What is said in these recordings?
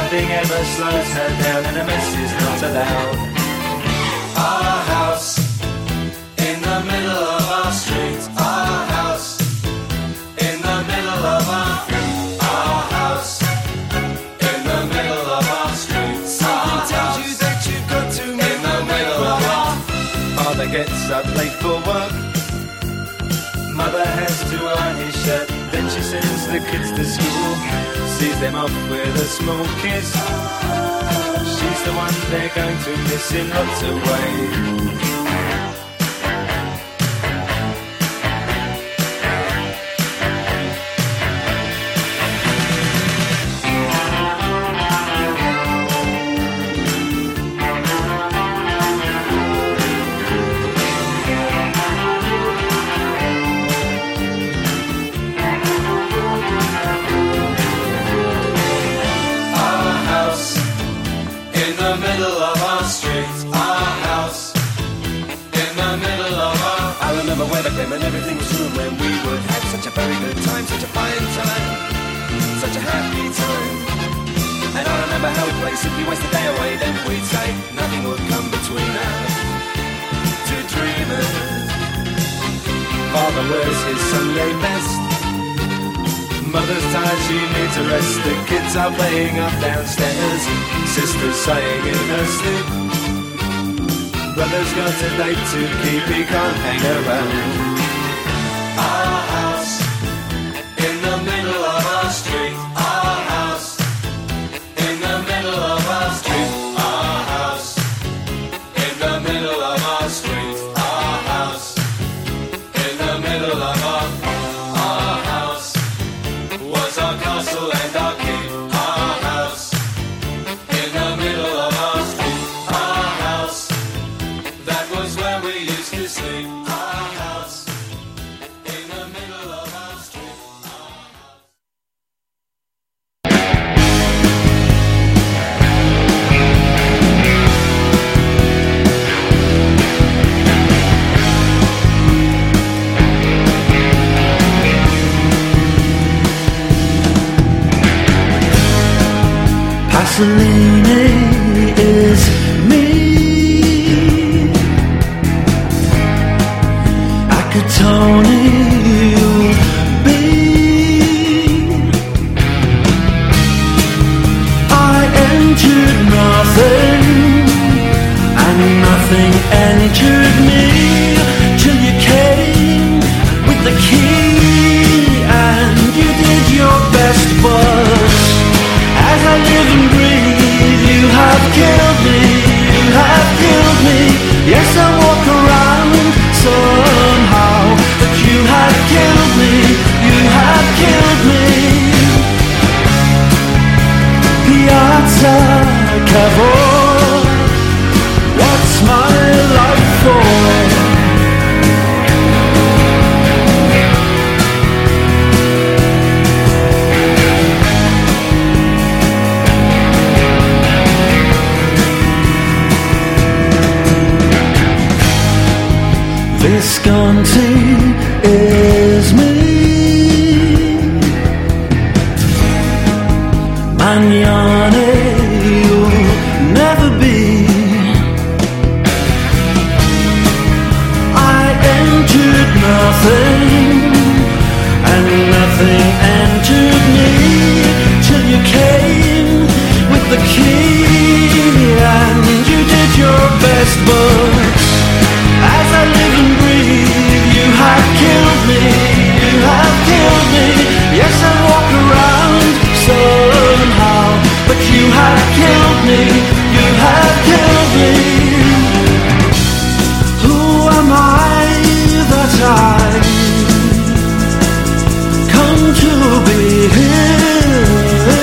nothing ever slows her down, and a mess is not allowed. Our house in the middle of our street. Our house in the middle of our house in the middle of our street. Something tells you that you've got to in the middle of our. Father gets up late for work. Mother has to iron his shirt. Then she sends the kids to school, sees them off with a small kiss. She's the one they're going to miss in lots of ways. And everything was true when we would have such a very good time, such a fine time, such a happy time. And I remember how we'd play, simply waste the day away. Then we'd say nothing would come between us, two dreamers. Father wears his Sunday best. Mother's tired, she needs a rest. The kids are playing up downstairs. Sister's sighing in her sleep. Brother's got a date to keep, he can't hang around. Our house in the middle of our street. Our house in the middle of our street. Our house in the middle of our street. Our house in the middle of our house was our castle and our keep. Our house in the middle of our street. Our house, that was where we used to sleep. Our house in the middle of our street. Pasolini is me. Tony, you'll be. I entered nothing, and nothing entered me, till you came with the key, and you did your best, but as I live and breathe, you have killed me, you have killed me. Yes, I walk around somehow, but you have killed me, you have killed me. Piazza Cavour, what's my life for? Visconti is me. Magnani you'll never be. I entered nothing, and nothing entered me, till you came with the key, and you did your best, but as I live and breathe, you have killed me, you have killed me. Yes, I walk around somehow, but you have killed me, you have killed me. Who am I that I come to be here?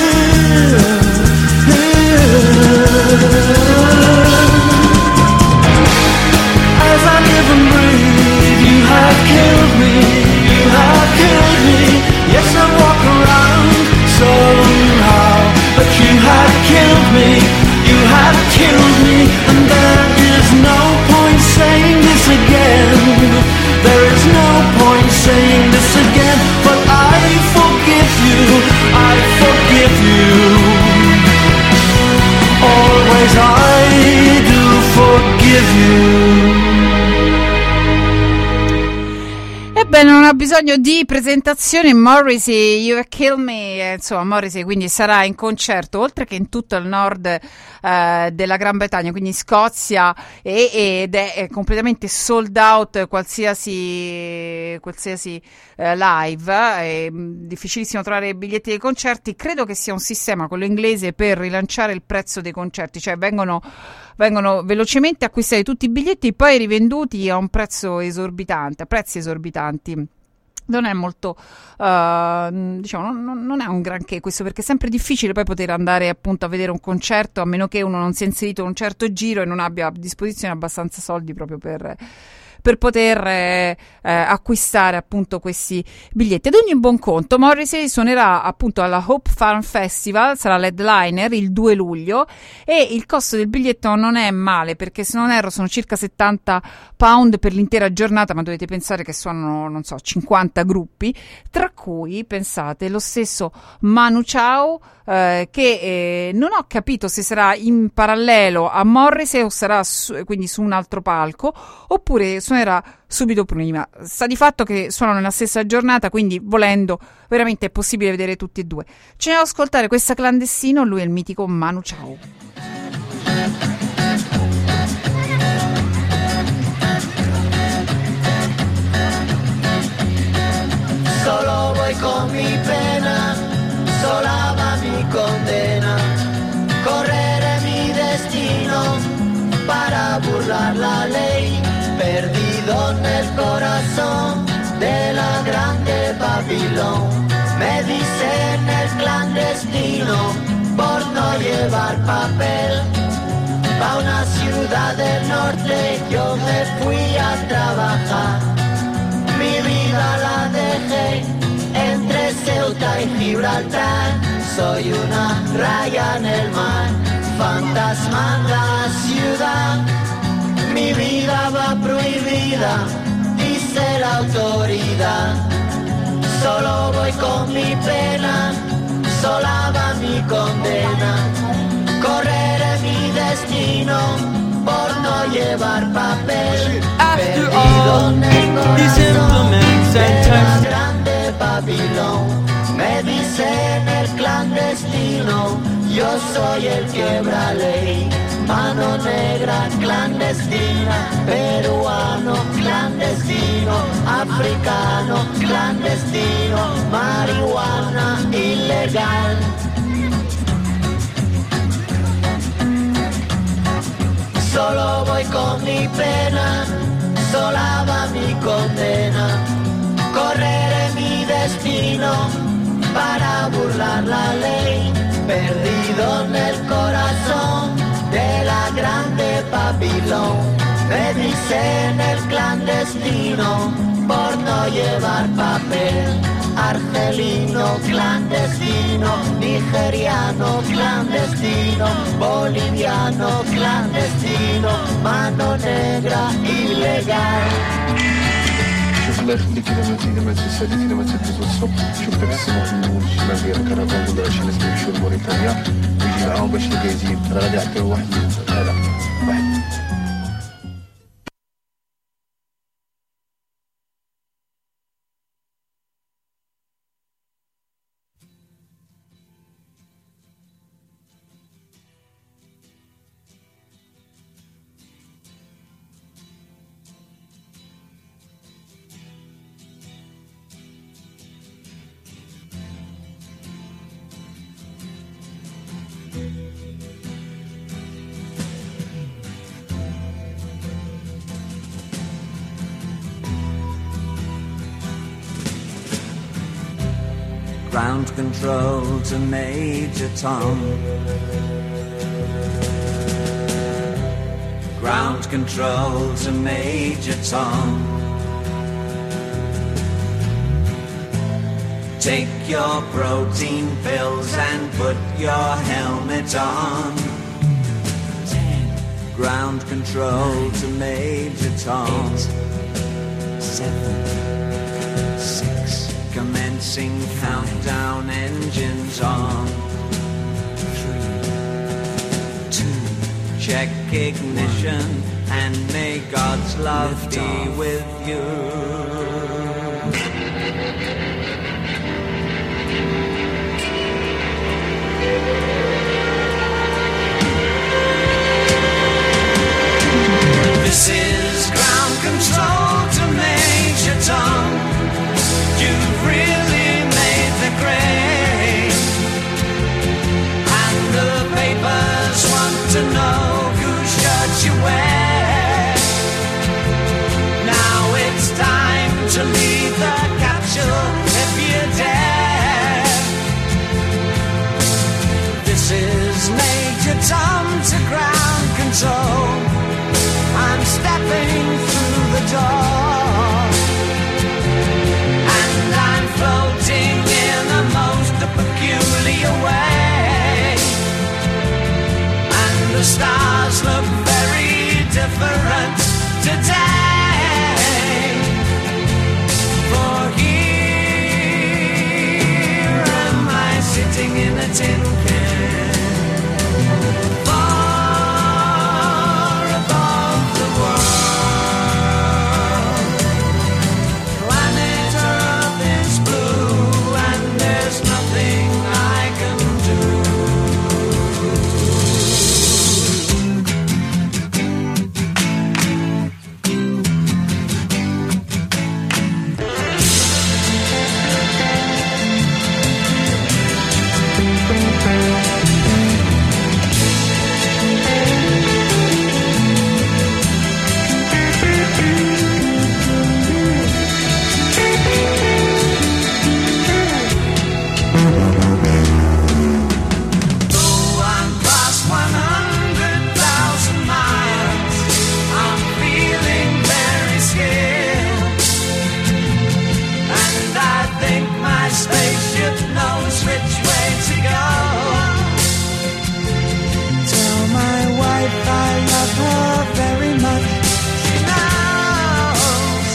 As I live and breathe, you have killed me, you have killed me. Yes, I walk around somehow, but you have killed me, you have killed me. And there is no point saying this again, there is no point saying this again, but I forgive you, I forgive you. bisogno di presentazione. Morrissey, You Kill Me, insomma Morrissey quindi sarà in concerto oltre che in tutto il nord della Gran Bretagna, quindi in Scozia, ed è completamente sold out qualsiasi live. È difficilissimo trovare biglietti dei concerti. Credo che sia un sistema, quello inglese, per rilanciare il prezzo dei concerti, cioè vengono velocemente acquistati tutti i biglietti, poi rivenduti a un prezzo esorbitante, a prezzi esorbitanti. Non è molto, diciamo, non è un granché questo, perché è sempre difficile poi poter andare appunto a vedere un concerto, a meno che uno non sia inserito in un certo giro e non abbia a disposizione abbastanza soldi proprio per poter acquistare appunto questi biglietti. Ad ogni buon conto, Morrissey suonerà appunto alla Hope Farm Festival, sarà l'headliner il 2 luglio e il costo del biglietto non è male, perché se non erro sono circa £70 per l'intera giornata, ma dovete pensare che suonano, non so, 50 gruppi, tra cui, pensate, lo stesso Manu Chao, che non ho capito se sarà in parallelo a Morrissey o sarà quindi su un altro palco, oppure suonerà subito prima. Sta di fatto che suonano nella stessa giornata, quindi volendo veramente è possibile vedere tutti e due. Ce ne andiamo ad ascoltare questa Clandestino, lui è il mitico Manu Chao. Solo voy con mi pena, sola va mi condena, correré mi destino para burlar la ley, perdido en el corazón de la grande Babilón. Me dicen el clandestino por no llevar papel. Pa' una ciudad del norte yo me fui a trabajar. Mi vida la dejé entre Ceuta y Gibraltar. Soy una raya en el mar, fantasma en la ciudad. Mi vida va prohibida, dice la autoridad. Solo voy con mi pena, sola va mi condena. Correré mi destino por no llevar papel. Perdido en el corazón de la grande Babilón. Me dicen el clandestino, yo soy el quebra ley. Mano negra clandestina, peruano clandestino, africano clandestino, marihuana ilegal. Solo voy con mi pena, sola va mi condena. Correré mi destino para burlar la ley, perdido en el corazón de la grande Babilón. Me dicen el clandestino por no llevar papel. Argelino clandestino, nigeriano clandestino, boliviano clandestino, mano negra ilegal. شوف الله يخليك إذا ما تساليت إذا ما تدوز الصبح شوف داك السماء في النور الشمال ديال الكرفان ولا شي ناس يمشيو لموريتانيا ويجي معاهم باش الكايزين راه غادي يعطيو واحد واحد. Ground control to Major Tom. Ground control to Major Tom. Take your protein pills and put your helmet on. 10. Ground control to Major Tom. 8, 7, 6. Commencing countdown, engines on. 3, 2, check ignition, and may God's love be with you. tom to ground control. I'm stepping through the door, and I'm floating in a most peculiar way, and the stars look very different today. For here am I sitting in a tin can, far above the world. Planet Earth is blue, and there's nothing I can do. Spaceship knows which way to go. Tell my wife I love her very much. She knows.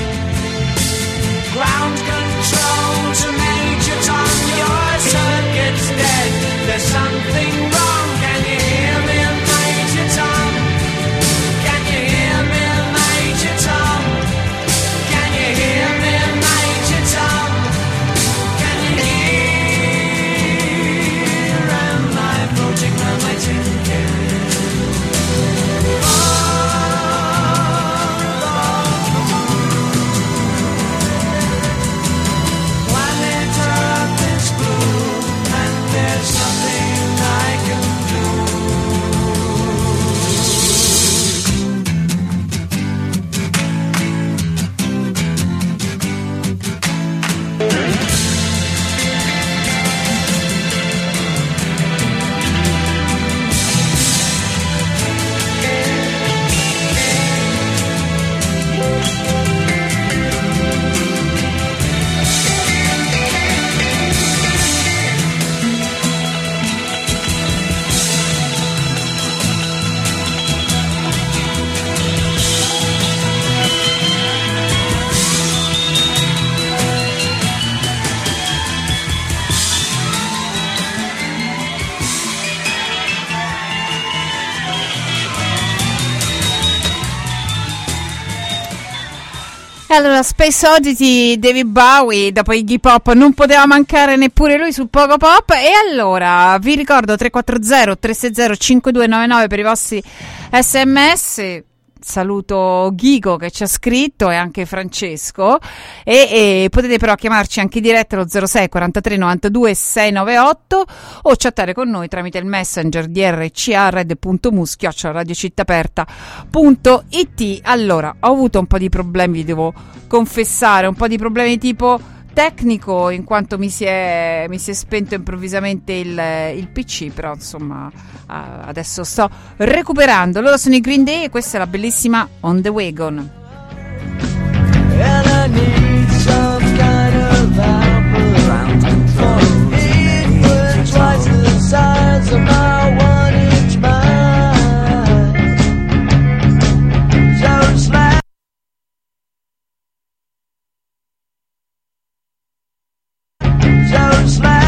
Ground control to Major Tom, your circuit's dead. There's something wrong. Can you hear me, Major Tom? Can you hear me, Major Tom? Can you hear me, Major Tom? Floating round my tin can, far above the world. Planet Earth is blue, and there's nothing I can do. E allora, Space Oddity, David Bowie, dopo Iggy Pop, non poteva mancare neppure lui su Poco Pop. E allora, vi ricordo 340-360-5299 per i vostri SMS. Saluto Ghigo che ci ha scritto e anche Francesco e potete però chiamarci anche in diretta allo 06 43 92 698 o chattare con noi tramite il messenger di rca@radiocittaperta.it. Allora, ho avuto un po' di problemi, vi devo confessare, un po' di problemi tipo tecnico, in quanto mi si è spento improvvisamente il PC, però insomma adesso sto recuperando. Loro sono i Green Day e questa è la bellissima On the Wagon. And I need some kind of help around control. It was twice the size of my 1-inch mind. So slack. So slack.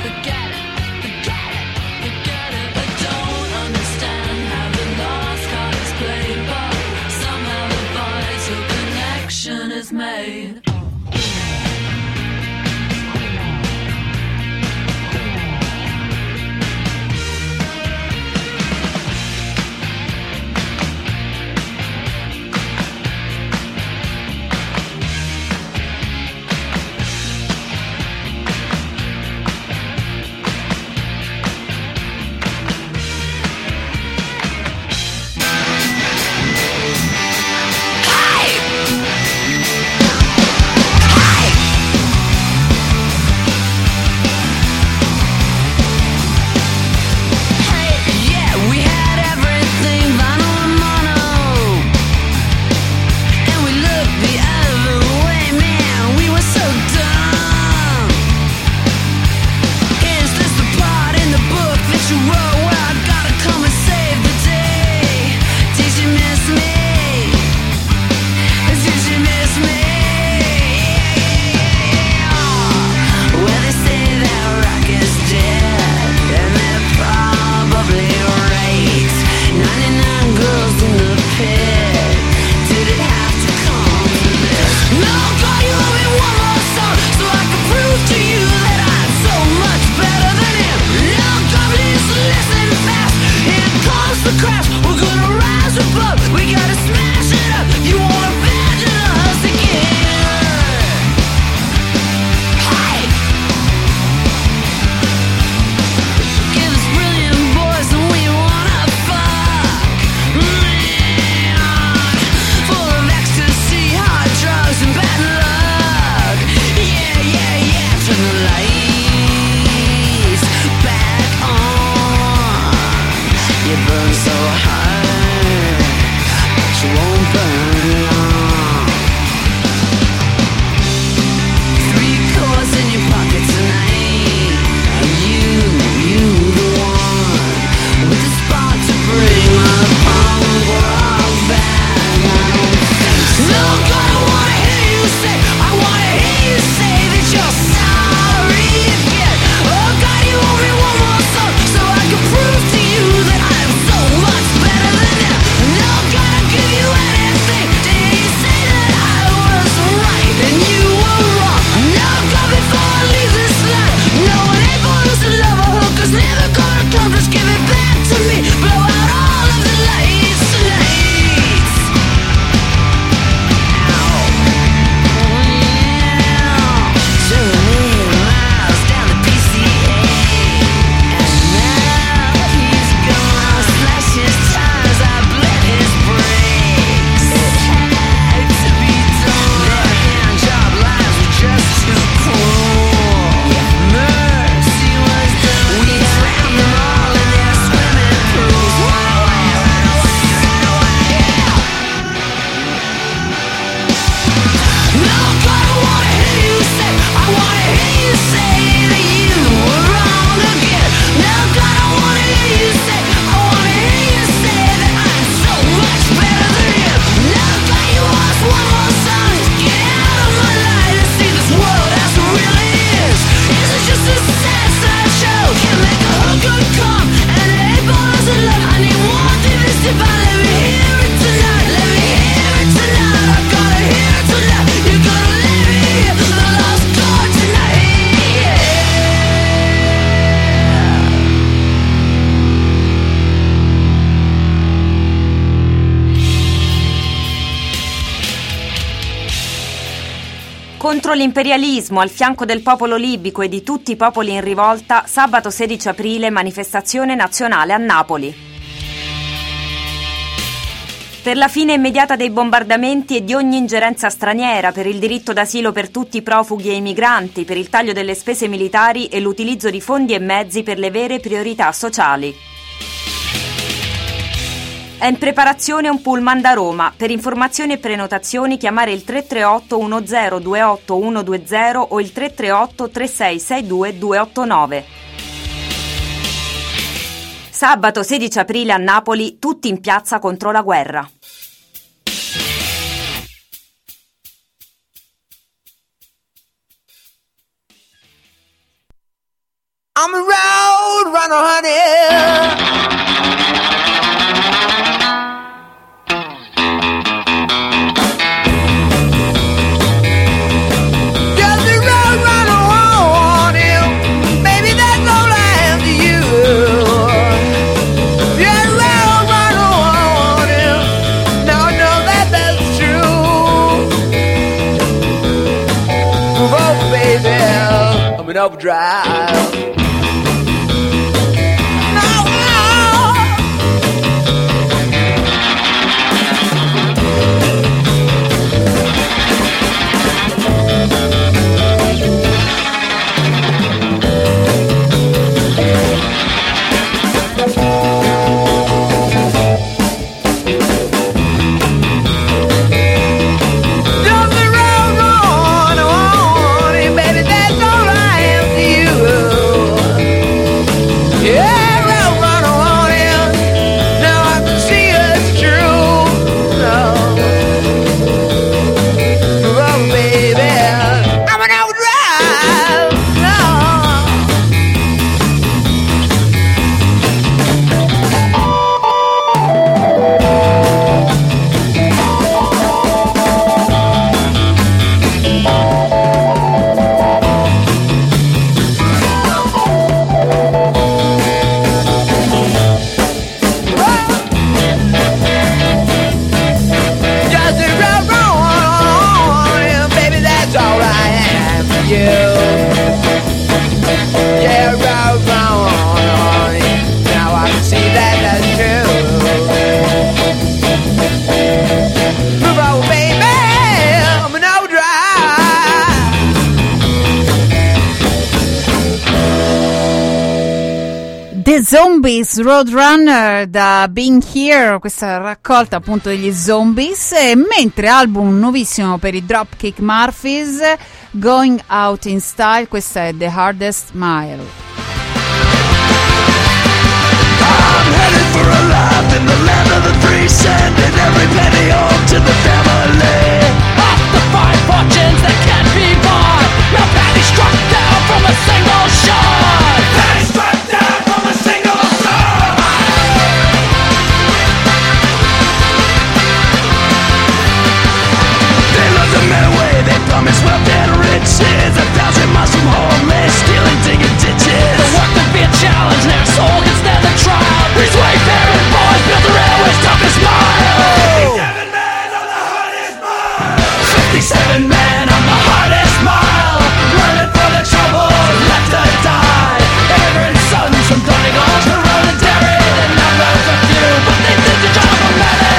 Contro l'imperialismo, al fianco del popolo libico e di tutti i popoli in rivolta, sabato 16 aprile manifestazione nazionale a Napoli. Per la fine immediata dei bombardamenti e di ogni ingerenza straniera, per il diritto d'asilo per tutti i profughi e i migranti, per il taglio delle spese militari e l'utilizzo di fondi e mezzi per le vere priorità sociali. È in preparazione un pullman da Roma. Per informazioni e prenotazioni chiamare il 338 1028 120 o il 338 3662 289. Sabato 16 aprile a Napoli, tutti in piazza contro la guerra. I'm a road runner, honey. Overdrive. Zombies Roadrunner da Being Here, questa raccolta appunto degli Zombies, mentre album nuovissimo per i Dropkick Murphys, Going Out in Style, questa è The Hardest Mile. I'm headed for a life in the land of the free, sending every penny home to the family. Off the fine fortunes that can't be bought, no penny struck down from a single shot. Penny struck down from a single shot. They love the men away, they promise wealth and riches. 1,000 miles from home, they're stealing, digging ditches. The work to be a challenge, their soul can stand the trial. These wayfaring boys built the railway's toughest mile. 57 men on the hardest mile. 57 men on the hardest mile. Running for the trouble, left to die. Immigrant sons from Donegal to Roddenberry. The numbers are few, but they did the job of many.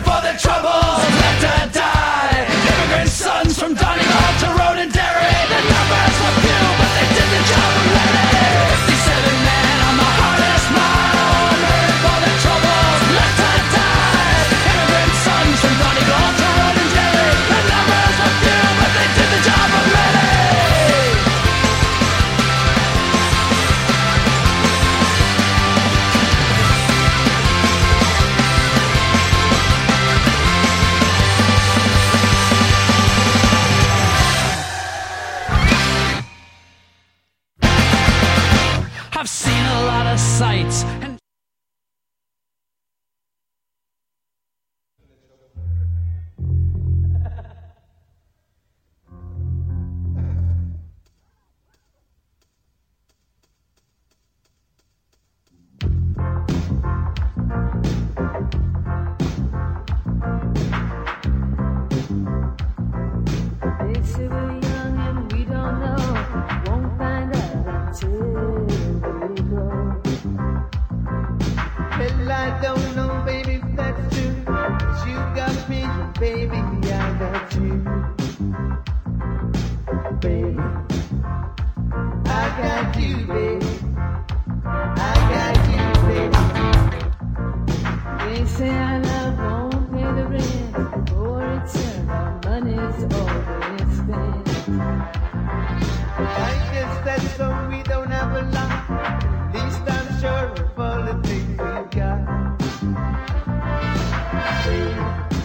From Donegal to Roddenberry, I've seen a lot of sights. They say we're young and we don't know. Won't find out until we grow. Well, I don't know, baby, if that's true. But you got me, baby, I got you. Baby, I got you, baby. I got you, baby. They say our love won't pay the rent, or it's our money's all they spend. I guess that's so we don't have a lot. At least I'm sure of all the things we've got. Baby,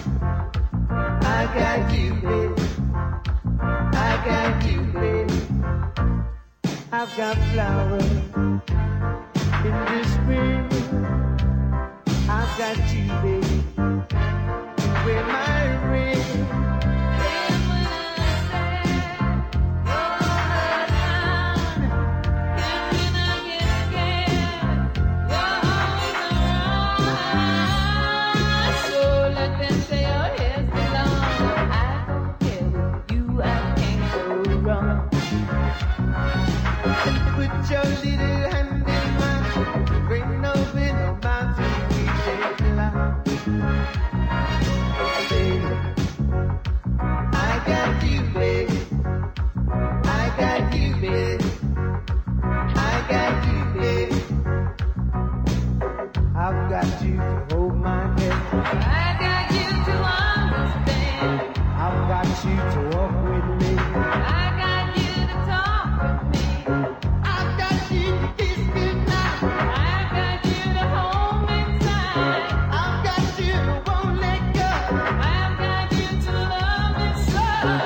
I got you, baby. I got you, baby. I've got flowers in the spring. I've got you, baby. Wear my ring. Put your little hand in mine. Bring no bit of mountain we take climb. Baby, I got you, baby. I got you, baby. I got you, baby. I've got you to hold my hand. I got you to understand. I've got you to walk with me. I got you to talk with me. I've got you to kiss me now. I got you to hold me tight. I've got you to won't let go. I've got you to love me so.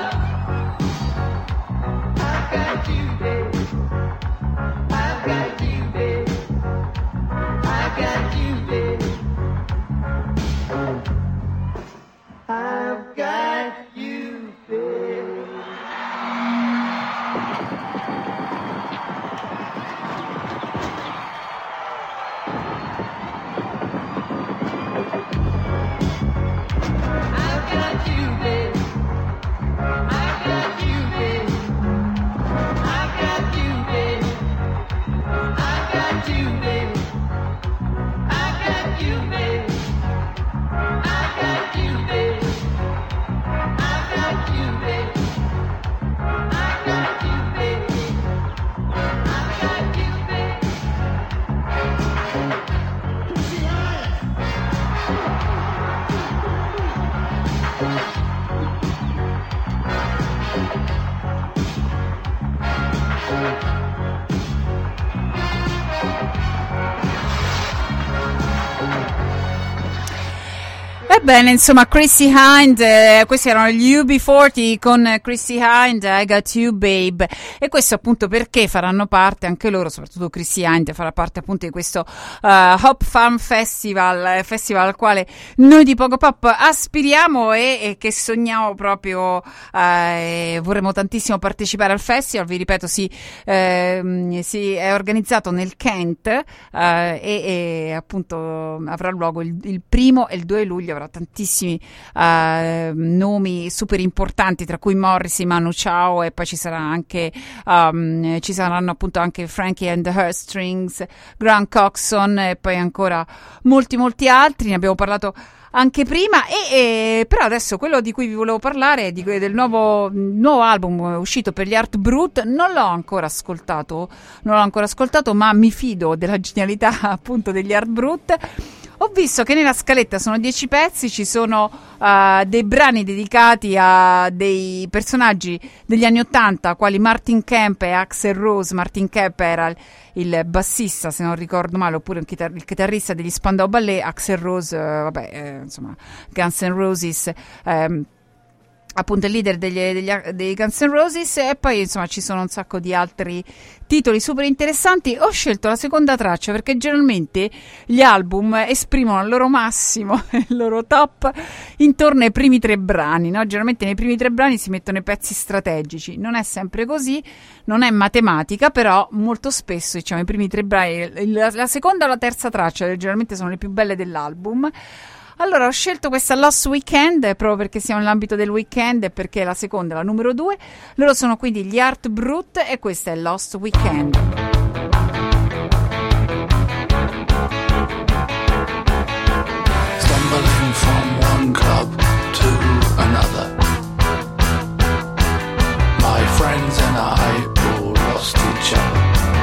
I've got you, baby. I've got you, baby. I got you, baby. I've got you, baby. I've got you, baby. I've got you, baby. I've got you, baby. I've got you, baby. I've got you, baby. I've got you, baby. I've got you, baby. I've got you, baby. I've got you, baby. Ebbene, insomma, Chrissie Hynde, questi erano gli UB40 con Chrissie Hynde, I Got You Babe, e questo appunto perché faranno parte anche loro, soprattutto Chrissie Hynde farà parte appunto di questo Hop Farm Festival al quale noi di Pogo Pop aspiriamo e che sogniamo proprio, vorremmo tantissimo partecipare al festival. Vi ripeto, si è organizzato nel Kent e appunto avrà luogo il 1 e il 2 luglio, avrà tantissimi nomi super importanti, tra cui Morrissey, Manu Chao, e poi ci saranno appunto anche Frankie and the Heartstrings, Grant Coxon e poi ancora molti altri. Ne abbiamo parlato anche prima però adesso quello di cui vi volevo parlare è del nuovo album uscito per gli Art Brut. Non l'ho ancora ascoltato, ma mi fido della genialità appunto degli Art Brut. Ho visto che nella scaletta sono 10 pezzi, ci sono dei brani dedicati a dei personaggi degli anni *80, quali Martin Kemp e Axl Rose. Martin Kemp era il bassista, se non ricordo male, oppure il chitarrista degli Spandau Ballet. Axl Rose, insomma, Guns N' Roses. appunto il leader dei Guns N' Roses, e poi insomma ci sono un sacco di altri titoli super interessanti. Ho scelto la seconda traccia perché generalmente gli album esprimono il loro massimo, il loro top intorno ai primi 3 brani, no? Generalmente nei primi 3 brani si mettono i pezzi strategici, non è sempre così, non è matematica, però molto spesso diciamo i primi 3 brani, la seconda o la terza traccia generalmente sono le più belle dell'album. Allora ho scelto questa Lost Weekend proprio perché siamo nell'ambito del weekend e perché è la seconda, la numero 2. Loro sono quindi gli Art Brut e questa è Lost Weekend. Stumbling from one club to another, my friends and I all lost each other.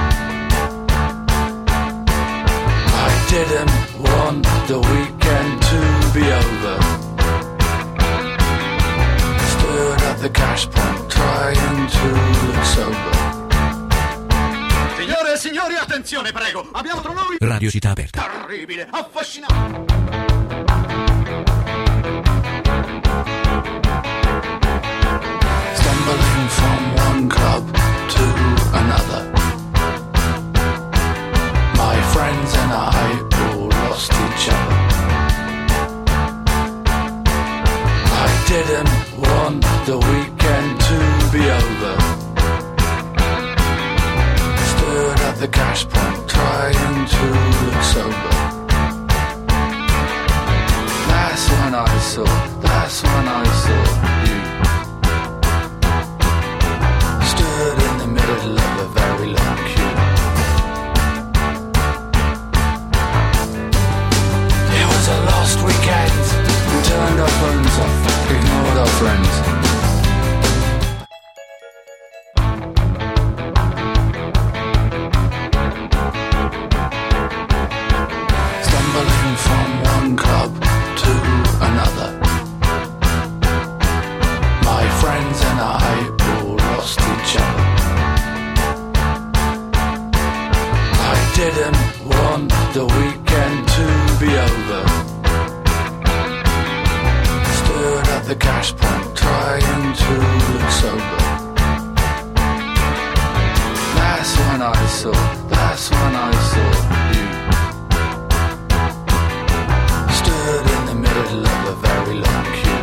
I didn't want the weekend to be over. Stood at the cash point trying to look sober. Signore e signori, attenzione, prego. Abbiamo tra noi Radio Città Aperta. terribile, affascinante. Stumbling from one club to another, my friends and I all lost each other. I didn't want the weekend to be over. Stood at the cash point trying to look sober. That's when I saw you. Stood in the middle of a very long queue. It was a lost weekend. We turned our phones off, ignored our friends. Stumbling from one club to another, my friends and I all lost each other. I didn't want the weekend to be over. Stood at the cash point trying to look sober. That's when I saw you. Stood in the middle of a very long queue.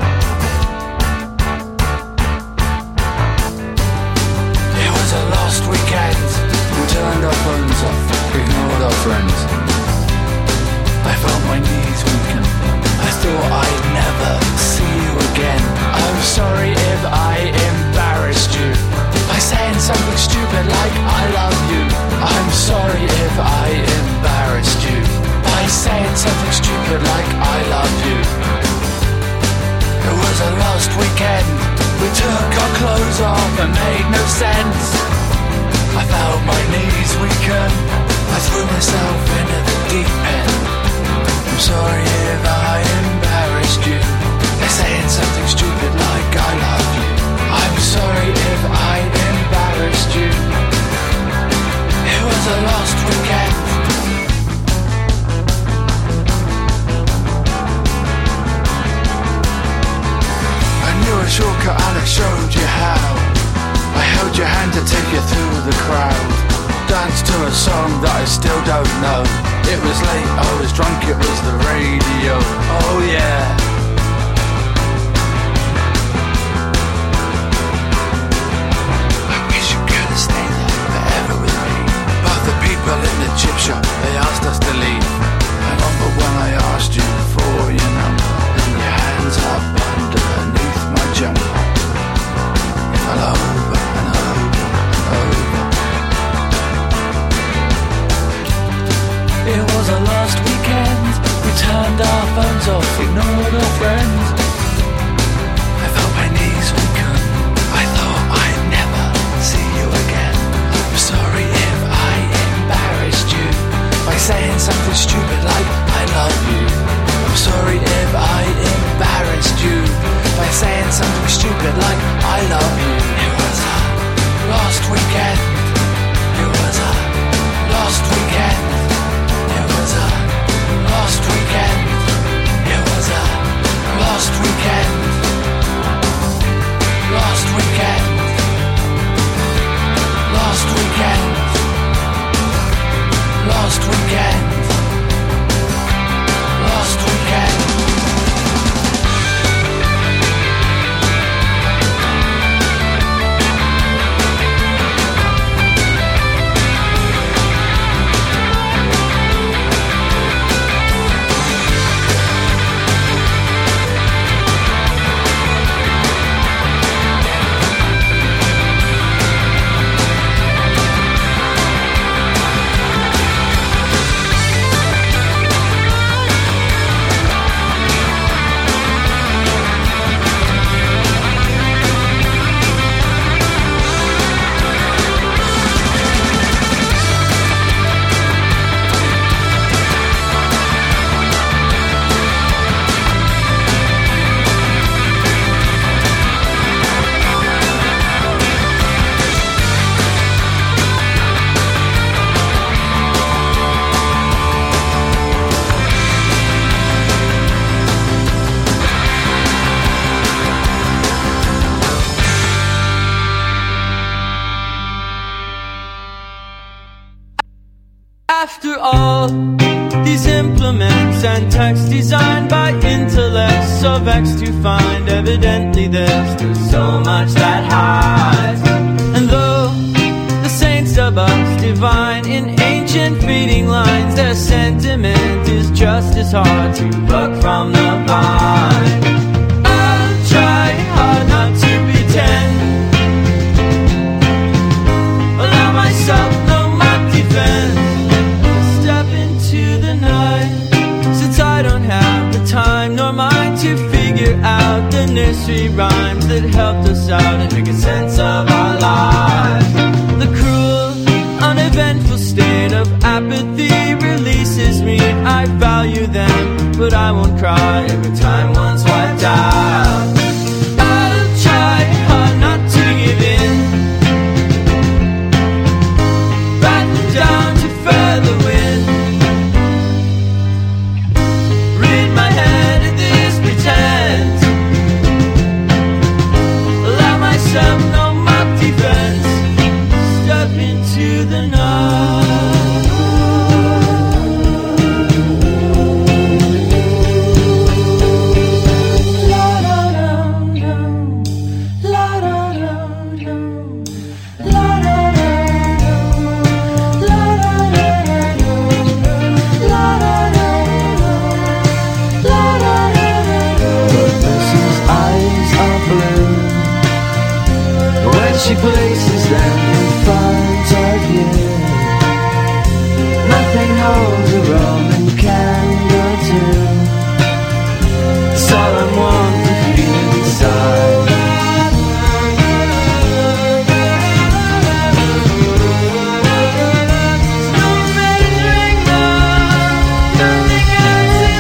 It was a lost weekend. We turned our phones off, ignored our friends. I felt my knees weaken. I thought I'd never see you again. I'm sorry if I embarrassed you by saying something stupid like I love you. I'm sorry if I embarrassed you by saying something stupid like I love you. It was a lost weekend. We took our clothes off and made no sense. I felt my knees weaken. I threw myself into the deep end. I'm sorry if I embarrassed you by saying something stupid like I love you. I'm sorry if I embarrassed you. It was a lost weekend. I knew a shortcut and I showed you how. I held your hand to take you through the crowd. Danced to a song that I still don't know. It was late, I was drunk, it was the radio. Oh yeah. I wish you could have stayed there forever with me. But the people in the chip shop, they asked us to leave. I remember when I asked you for your number, and your hands up underneath my jumper. It fell over and over and over. It was a lost weekend. We turned our phones off, ignored our After all, these implements and text designed by intellects so vexed to find evidently there's still so much that hides. And though the saints dub us divine in ancient fading lines, their sentiment is just as hard to pluck from the vine. I'll try hard not to pretend, allow myself no mock defense, step into the night, since I don't have the time nor mind to figure out the nursery rhymes that helped us out and make a sense of our lives. The cruel, uneventful state of apathy releases me. I value them, but I won't cry every time one's wiped out. I'll try hard not to give in, batten down to feather wind, rid my head of this pretense, allow myself no mock defense, step into the night. She places them in front of you. Nothing holds a Roman candle to. It's all I want to feel inside. No measuring love, nothing else is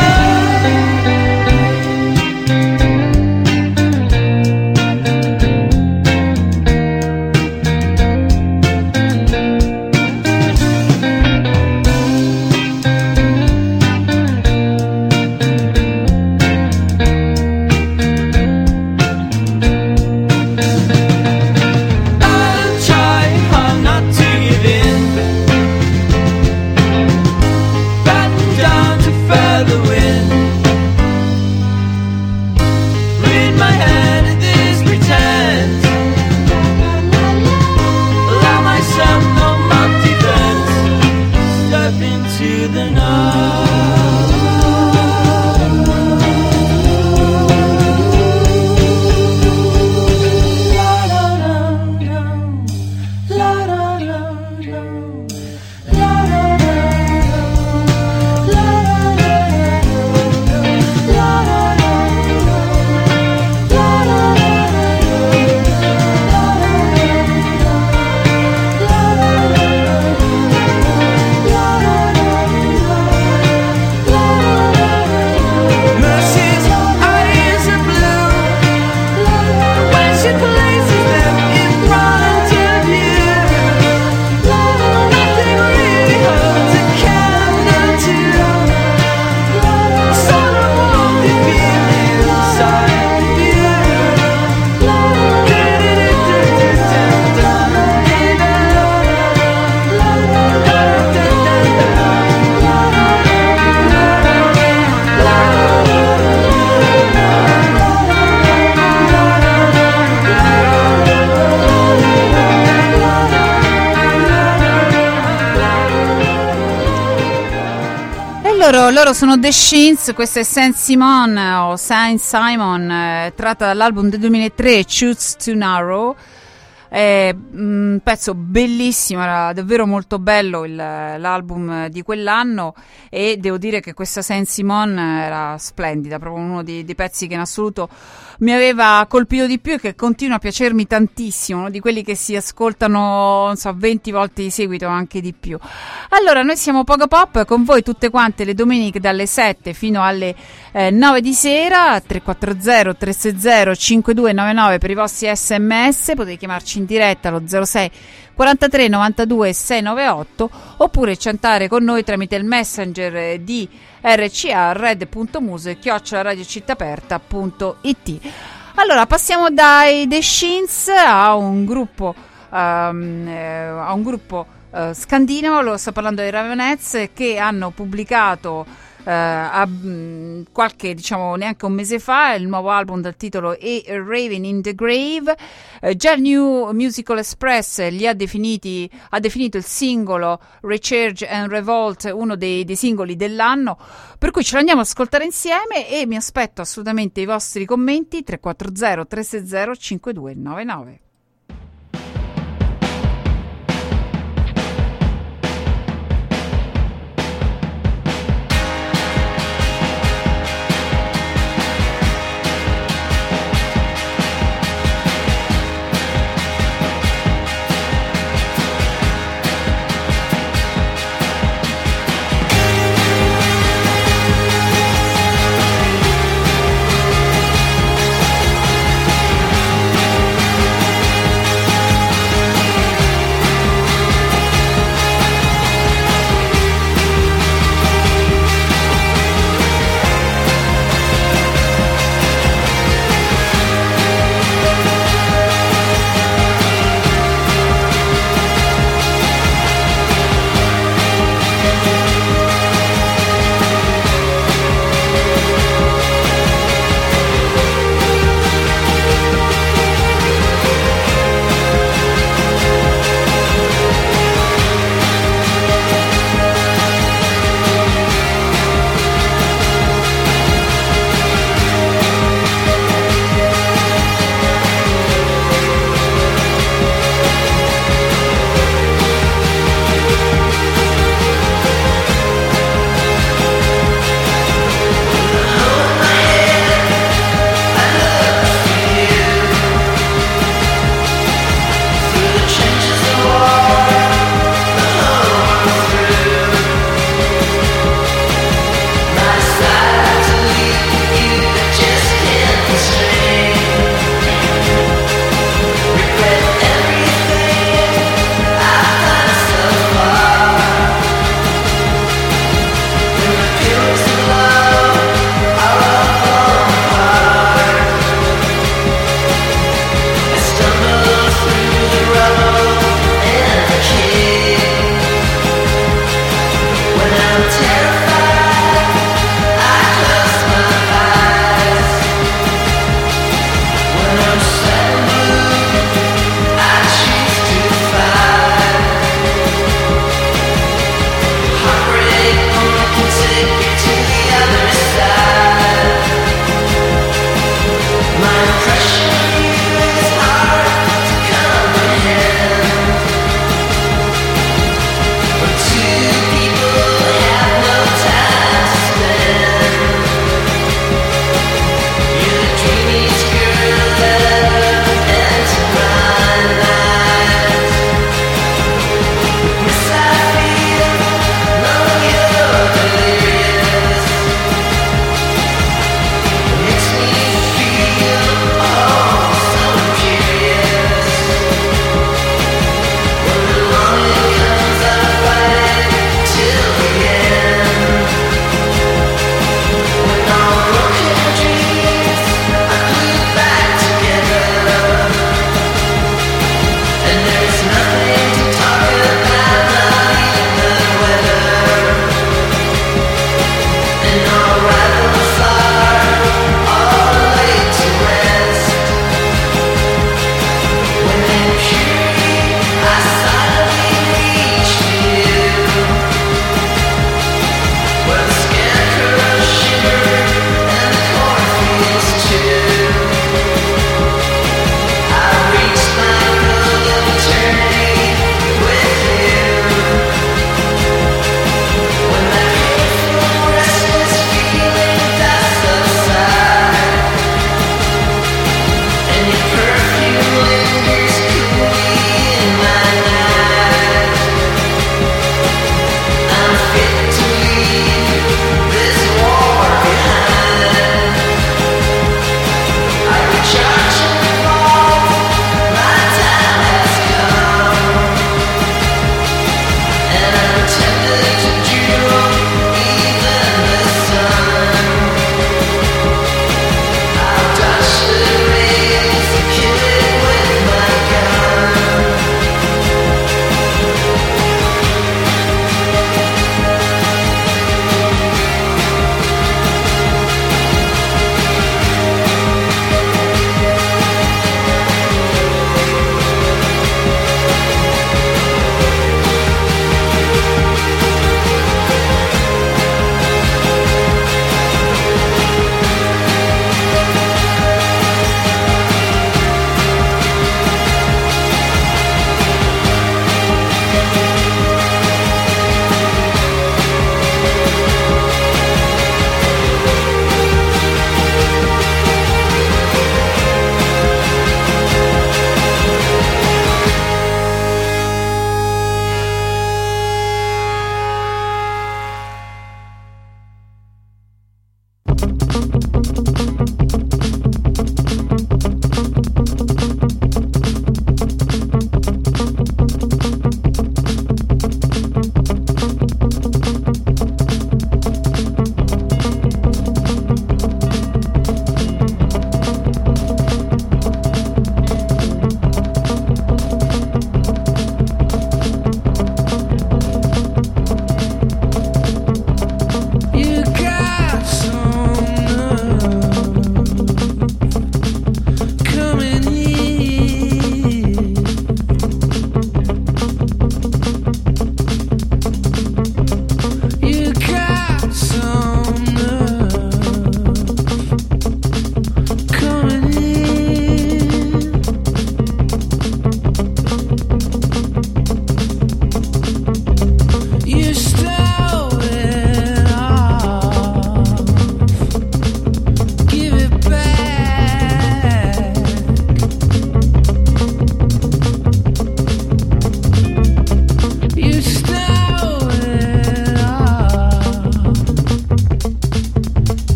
Loro sono The Shins, questo è Saint Simon o Saint Simon, tratta dall'album del 2003 Choose to Narrow. È un pezzo bellissimo, era davvero molto bello l'album di quell'anno, e devo dire che questa Saint Simon era splendida, proprio uno dei pezzi che in assoluto mi aveva colpito di più e che continua a piacermi tantissimo, uno di quelli che si ascoltano, non so, 20 volte di seguito o anche di più. Allora, noi siamo Pogo Pop con voi tutte quante le domeniche dalle 7 fino alle 9 di sera, 340 360 5299 per i vostri sms, potete chiamarci in diretta allo 06 43 92 698 oppure chantare con noi tramite il messenger di RCA red.muse@radiocittaaperta.it. Allora, passiamo dai The Shins a un gruppo a un gruppo scandinavo, lo sto parlando dei Ravenettes, che hanno pubblicato qualche, diciamo, neanche un mese fa il nuovo album dal titolo A Raven in the Grave. Già il New Musical Express ha definito il singolo Recharge and Revolt uno dei singoli dell'anno, per cui ce lo andiamo ad ascoltare insieme e mi aspetto assolutamente i vostri commenti. 340 360 5299. Thank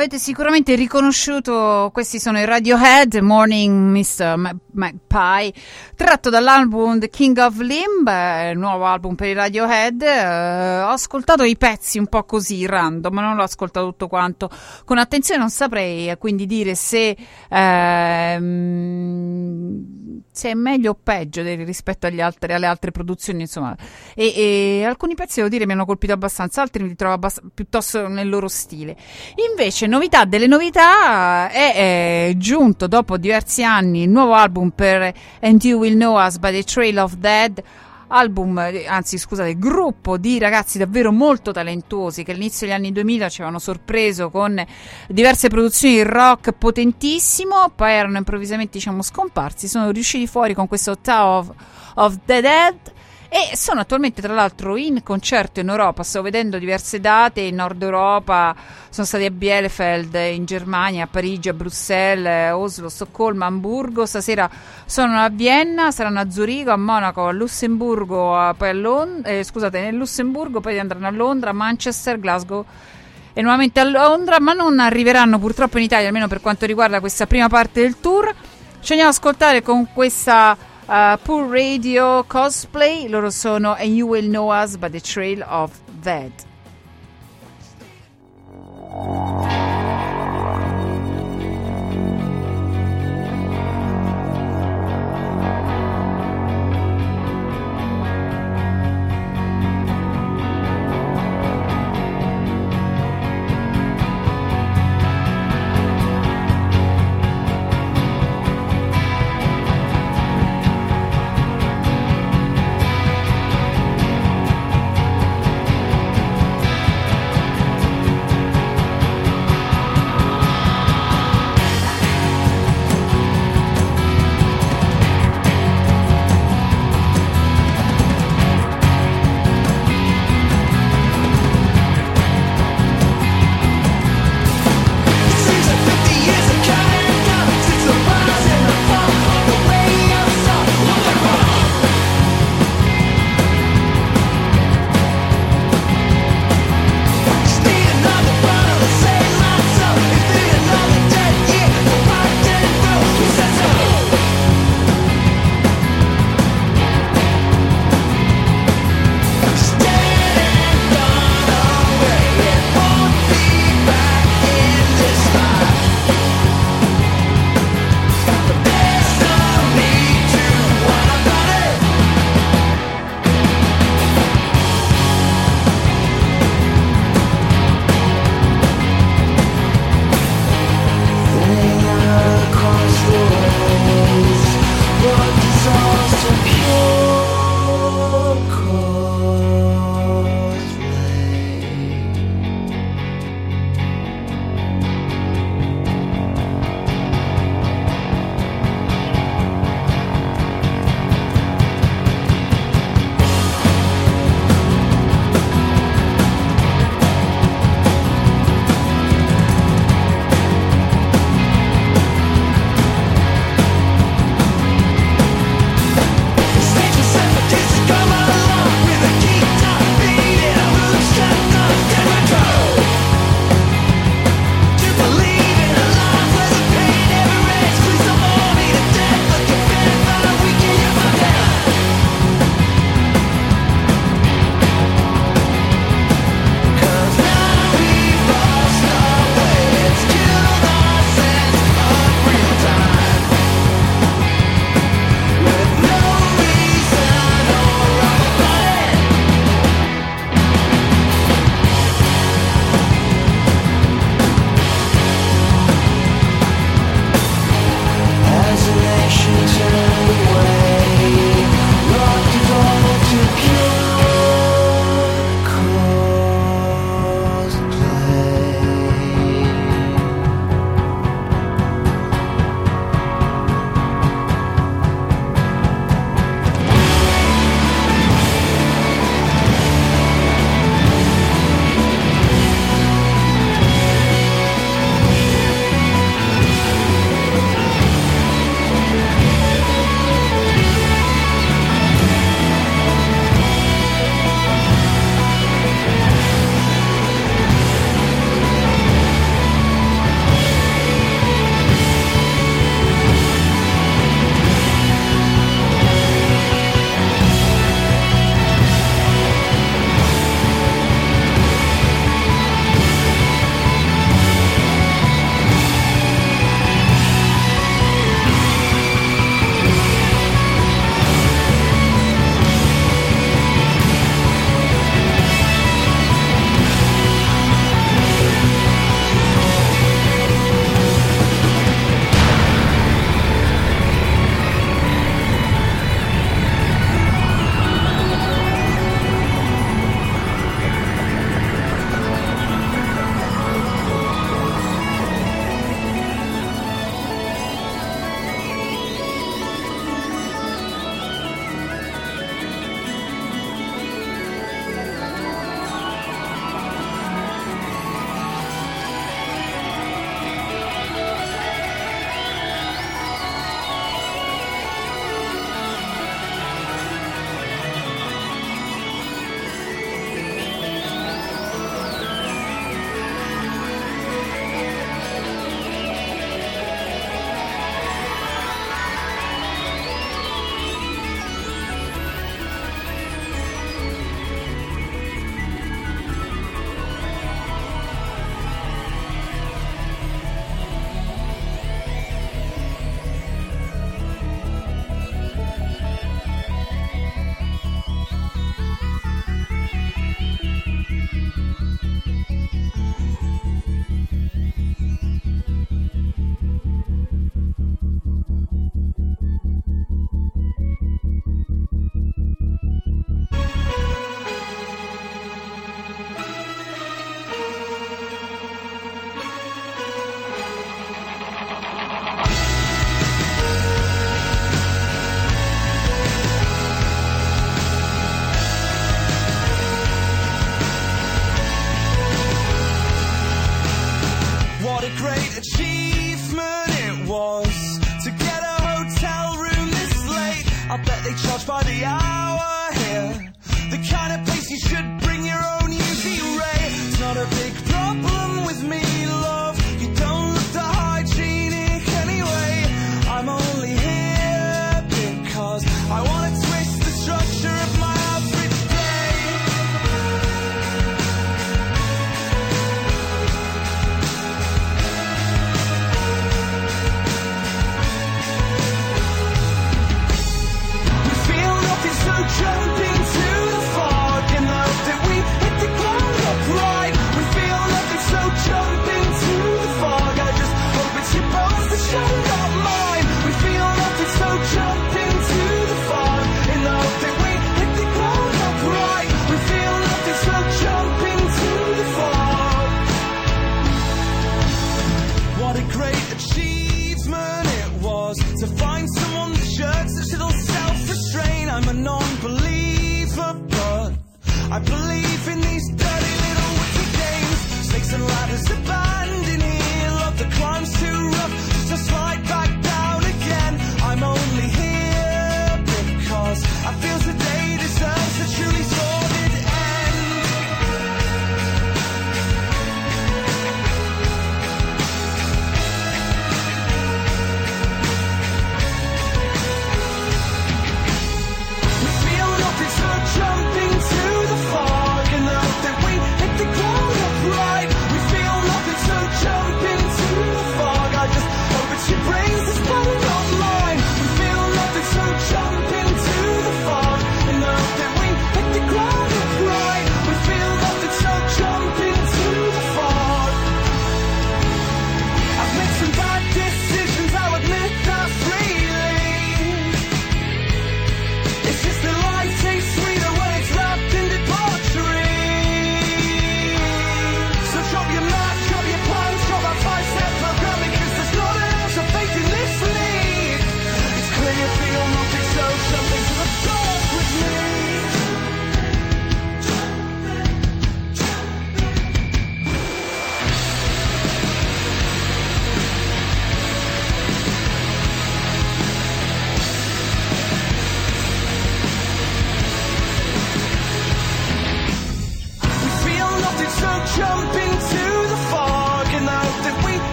avete sicuramente riconosciuto, questi sono i Radiohead, Morning Mr. Magpie, tratto dall'album The King of Limb, il nuovo album per i Radiohead. Ho ascoltato i pezzi un po' così random, ma non l'ho ascoltato tutto quanto con attenzione, non saprei quindi dire se è meglio o peggio rispetto alle altre produzioni, insomma, e alcuni pezzi, devo dire, mi hanno colpito abbastanza, altri mi ritrovo piuttosto nel loro stile. Invece, novità delle novità, è giunto dopo diversi anni il nuovo album per And You Will Know Us by the Trail of Dead, gruppo di ragazzi davvero molto talentuosi che all'inizio degli anni 2000 ci avevano sorpreso con diverse produzioni di rock potentissimo, poi erano improvvisamente, diciamo, scomparsi, sono riusciti fuori con questo Tower of the Dead e sono attualmente tra l'altro in concerto in Europa. Sto vedendo diverse date in Nord Europa, sono stati a Bielefeld in Germania, a Parigi, a Bruxelles, Oslo, Stoccolma, Amburgo, stasera sono a Vienna, saranno a Zurigo, a Monaco, a Lussemburgo, poi nel Lussemburgo, poi andranno a Londra, Manchester, Glasgow e nuovamente a Londra, ma non arriveranno purtroppo in Italia, almeno per quanto riguarda questa prima parte del tour. Ci andiamo ad ascoltare con questa Poor Radio Cosplay, loro sono And You Will Know Us by the Trail of Dead. I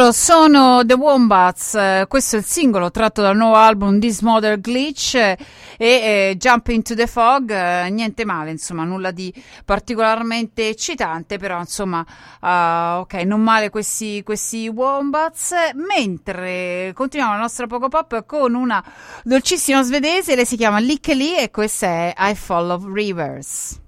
Loro sono The Wombats, questo è il singolo tratto dal nuovo album This Modern Glitch e Jump into the Fog, niente male, insomma, nulla di particolarmente eccitante, però insomma, ok, non male questi Wombats, mentre continuiamo la nostra Poco Pop con una dolcissima svedese, lei si chiama Likke Lee e questa è I Follow Rivers.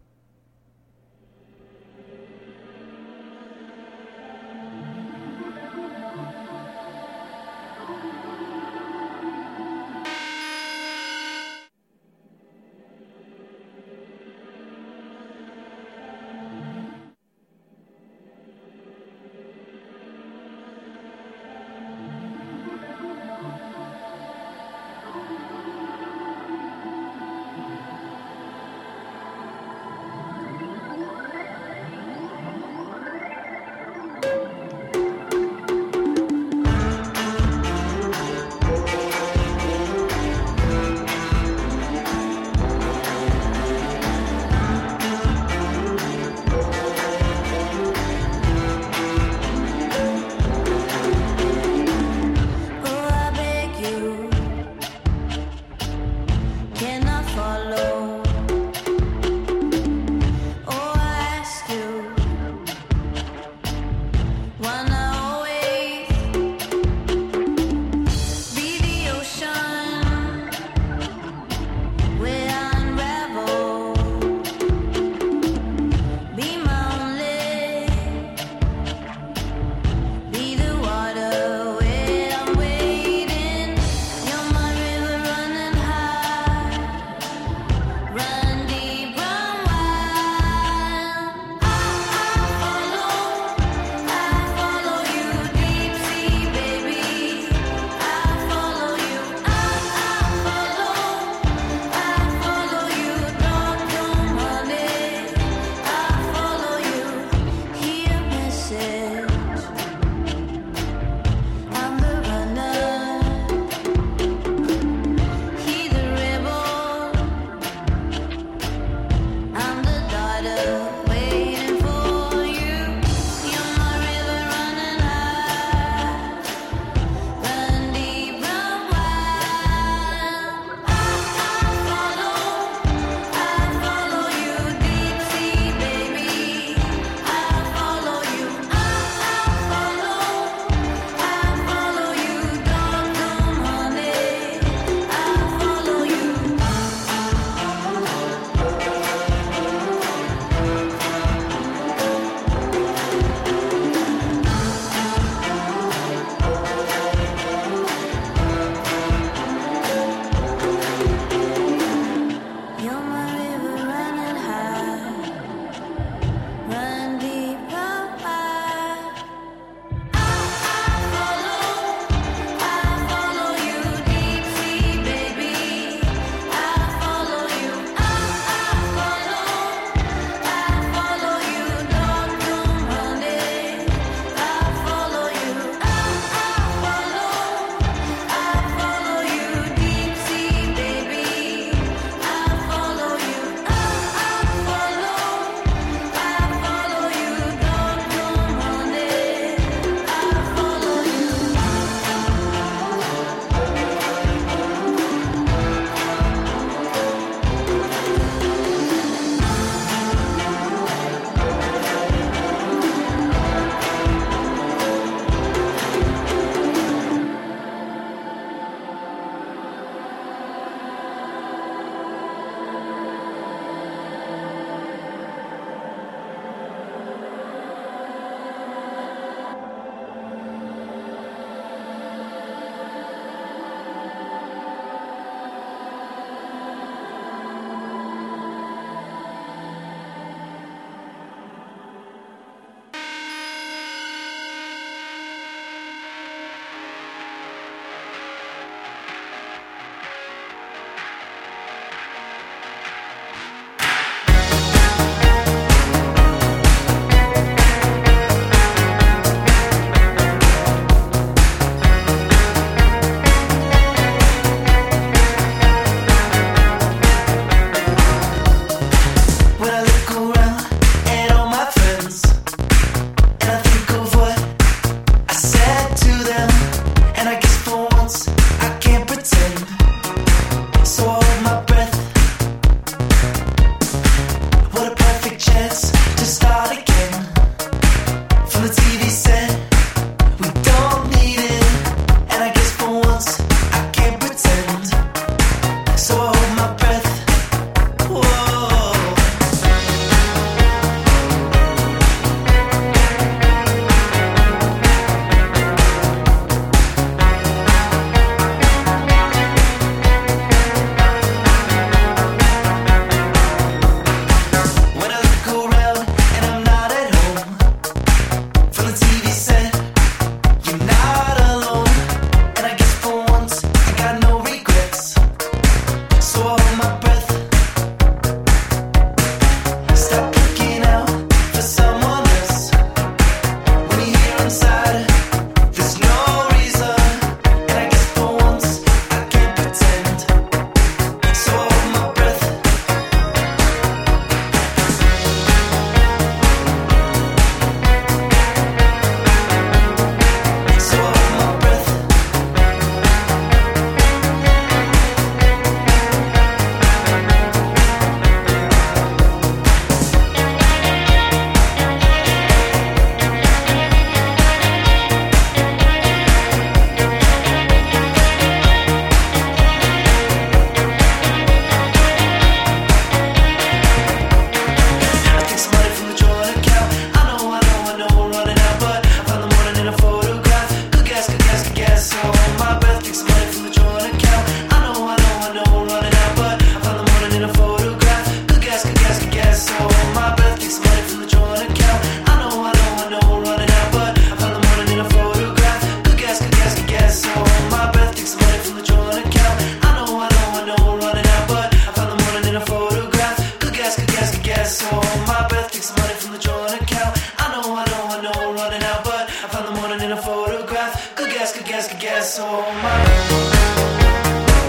guess, oh my.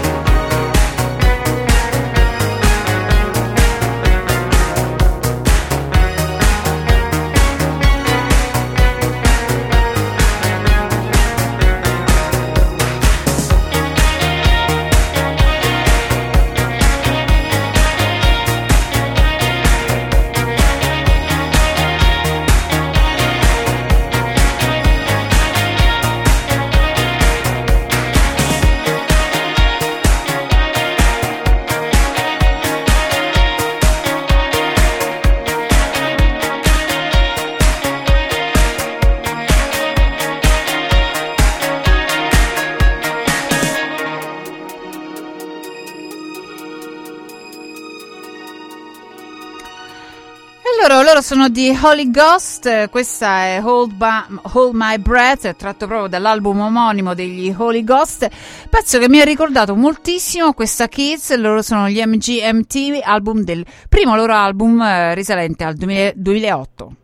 Loro sono di Holy Ghost, questa è Hold My Breath, tratto proprio dall'album omonimo degli Holy Ghost, pezzo che mi ha ricordato moltissimo questa Kids. Loro sono gli MGMT, album del primo loro album risalente al 2008.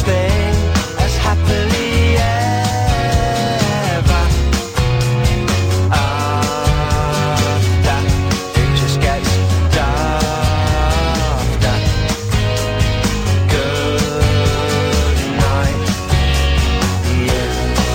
thing as happily ever after. It just gets darker. Good night, yeah.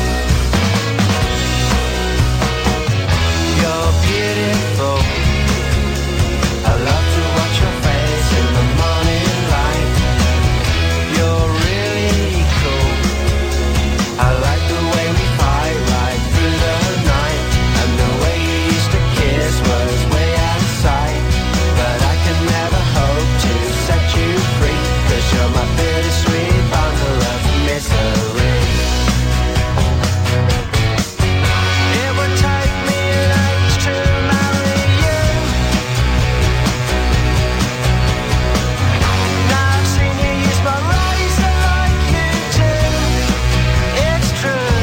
You're beautiful. I love to watch your face in the morning light. You're really cool. I like the way we fight right through the night. And the way you used to kiss was way out of sight. But I can never hope to set you free, 'cause you're my bittersweet bundle of misery. It would take me an age to marry you. Now I've seen you use my razor like you do. It's true.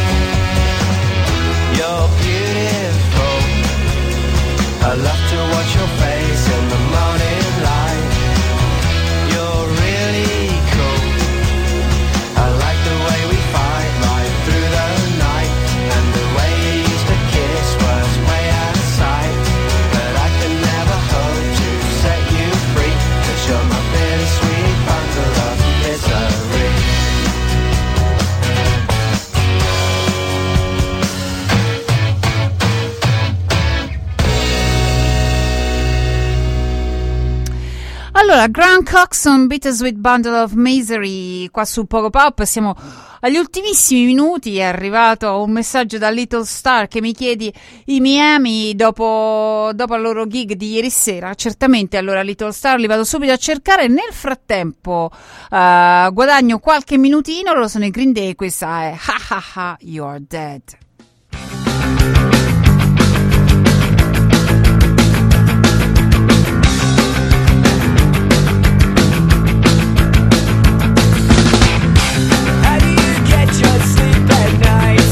You're beautiful. I love to watch your face in the morning light. You're really cool. I like the way we fight right through the night. And the way you used to kiss was way out of sight. But I can never hope to set you free, 'cause you're my bittersweet bundle of misery. Allora, Grant Coxon, Bittersweet Bundle of Misery, qua su Poco Pop. Siamo agli ultimissimi minuti. È arrivato un messaggio da Little Star che mi chiedi i Miami dopo il loro gig di ieri sera. Certamente, allora Little Star li vado subito a cercare. Nel frattempo guadagno qualche minutino. Loro sono i Green Day, questa è Ha Ha Ha You're Dead. How do you get your sleep at night?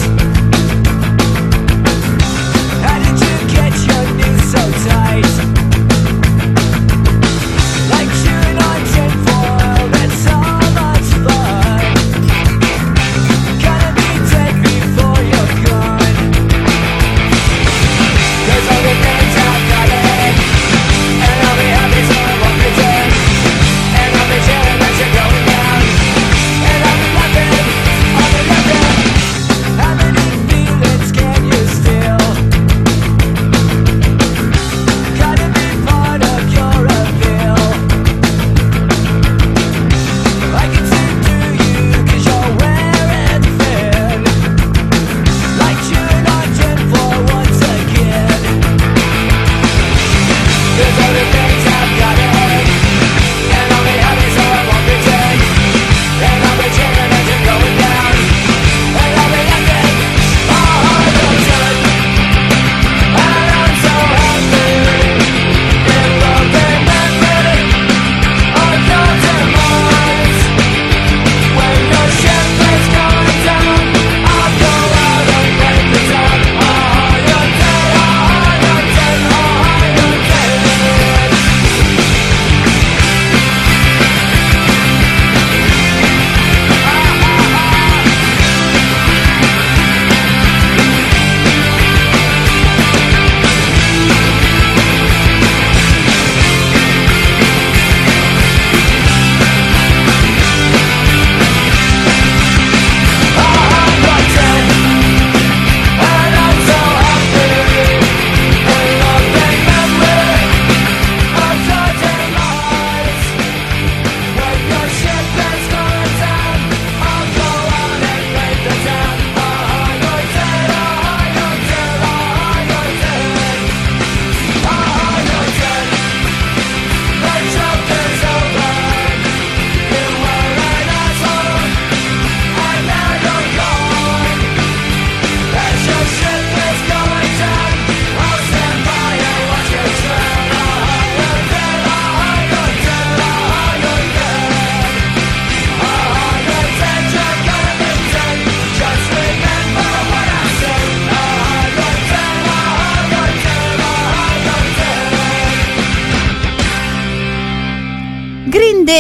How did you get your knees so tight? Like chewing on tinfoil, that's so much fun. Gonna be dead before you're gone.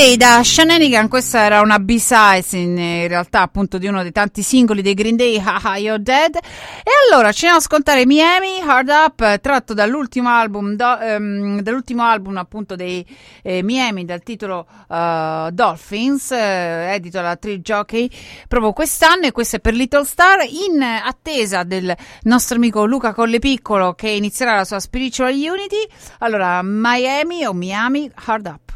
Day da Shenanigan, questa era una B-side in realtà appunto di uno dei tanti singoli dei Green Day, Haha You're Dead. E allora ci andiamo a ascoltare Miami, Hard Up, tratto dall'ultimo album appunto dei Miami, dal titolo Dolphins, edito dalla Trill Jockey proprio quest'anno, e questo è per Little Star, in attesa del nostro amico Luca Collepiccolo che inizierà la sua Spiritual Unity. Allora Miami o Miami, Hard Up.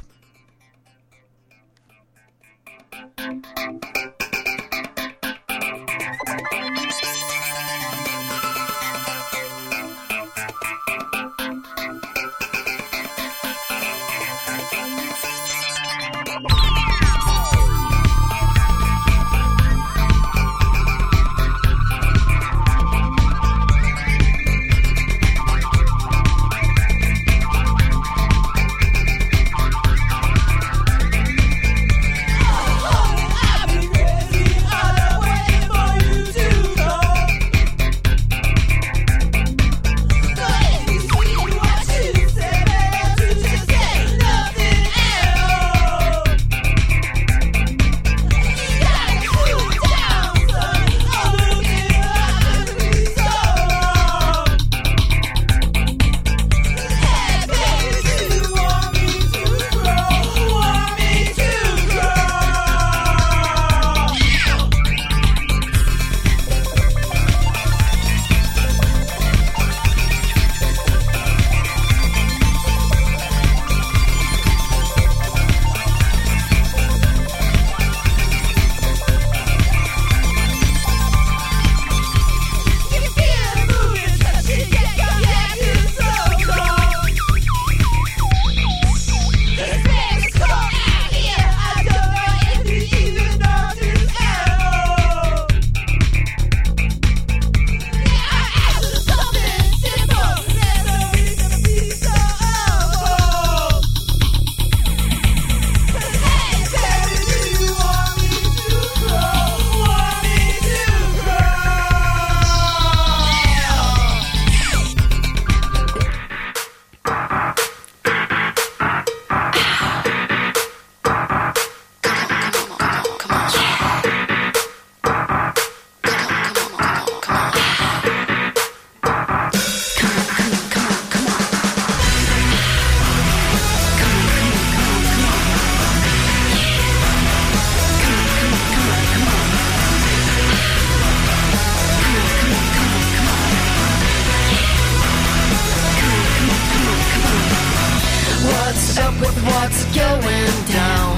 what's going down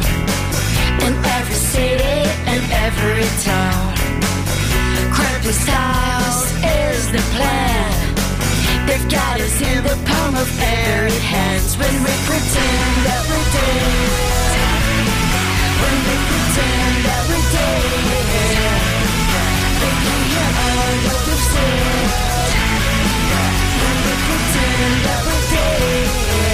in every city and every town. Cramping styles is the plan. They've got us in the palm of their hands when we pretend that we're dead. When we pretend that we're dead, they can hear all what we've said. When we pretend that we're dead.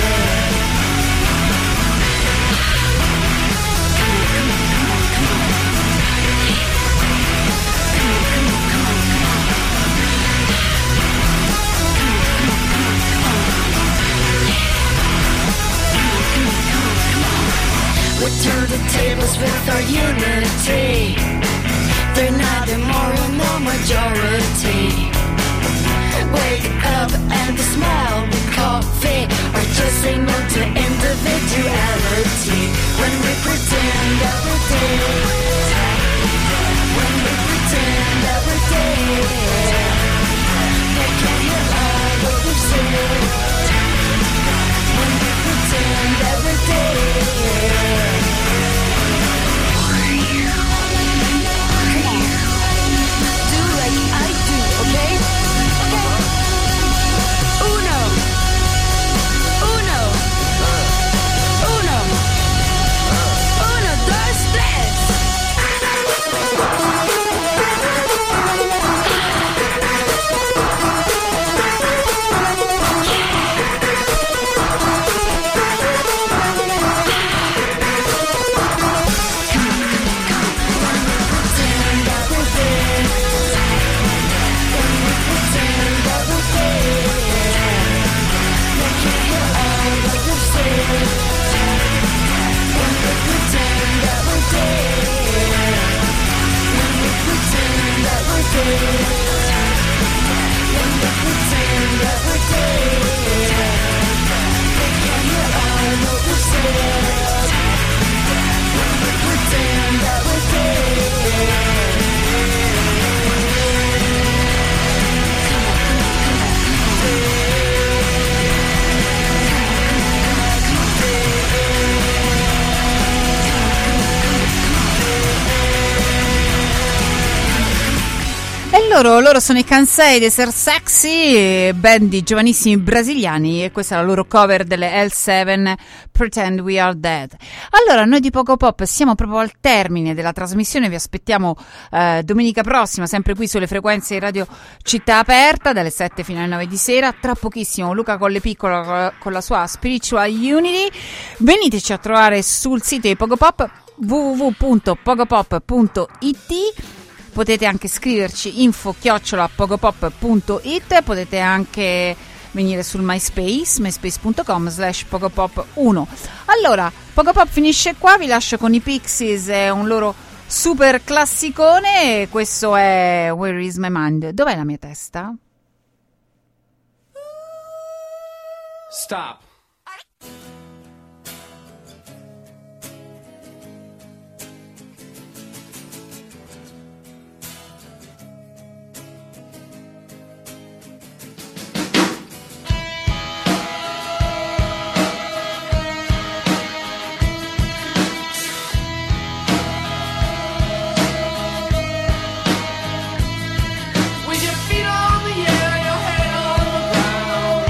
We turn the tables with our unity. They're neither more nor majority. Wake up and smile with coffee, or just say no to individuality. When we pretend that we're dead, when we pretend that we're dead, they can't hear all what we've said. When we pretend that we're dead. E loro sono i Kansai Desert Sexy, band di giovanissimi brasiliani, e questa è la loro cover delle L7, Pretend We Are Dead. Allora, noi di Poco Pop siamo proprio al termine della trasmissione, vi aspettiamo domenica prossima, sempre qui sulle frequenze di Radio Città Aperta, dalle 7 fino alle 9 di sera. Tra pochissimo Luca Collepiccola con la sua Spiritual Unity. Veniteci a trovare sul sito di Poco Pop, www.pogopop.it. Potete anche scriverci info@pogopop.it, potete anche venire sul myspace.com/pogopop1. Allora, Poco Pop finisce qua, vi lascio con i Pixies, è un loro super classicone, e questo è Where Is My Mind? Dov'è la mia testa? Stop. With your feet on the air, your head on the ground.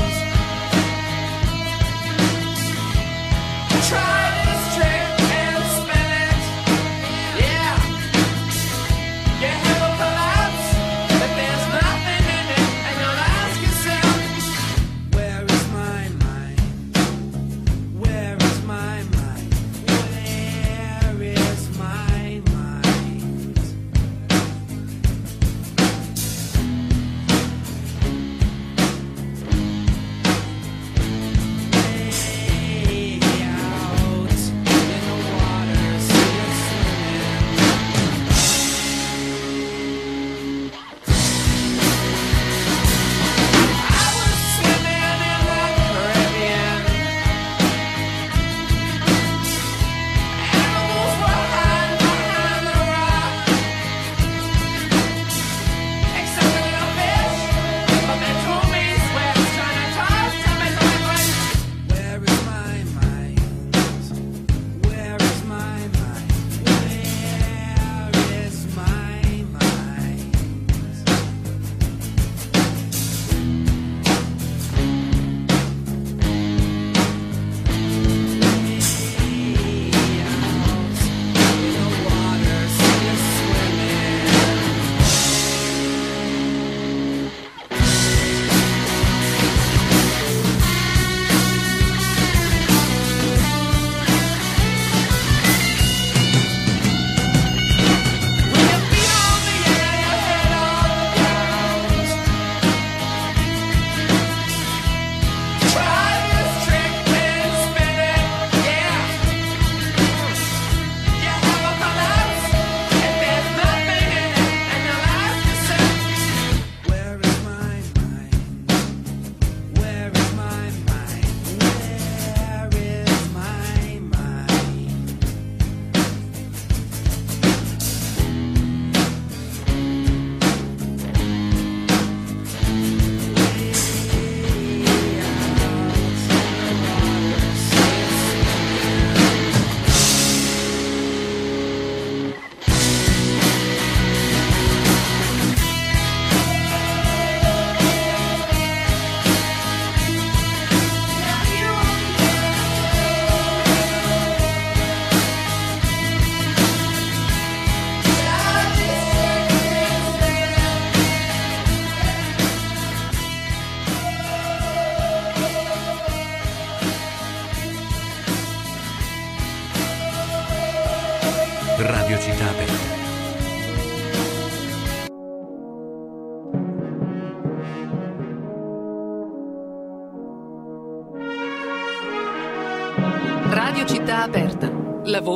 Radio Città Aperta. Radio Città Aperta. La voce